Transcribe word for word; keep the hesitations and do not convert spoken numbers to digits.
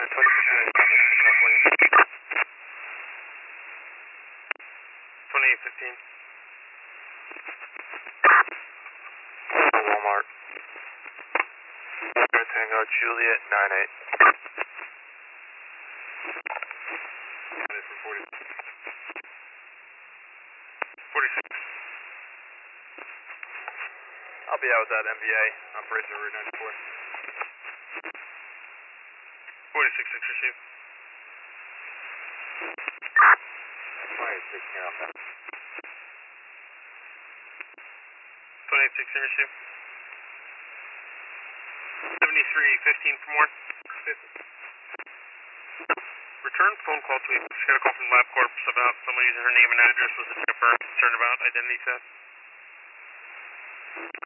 twenty fifteen, California. twenty-eight fifteen. Walmart. Tango Juliet nine eight. forty-six. I'll be out with that M V A operation Route ninety-four. forty-six six receive. twenty-six here on that. twenty-eight six receive. seventy-three fifteen for more. Return phone call to just got a call from LabCorp about someone using her name and address was a confirmed concern about identity theft.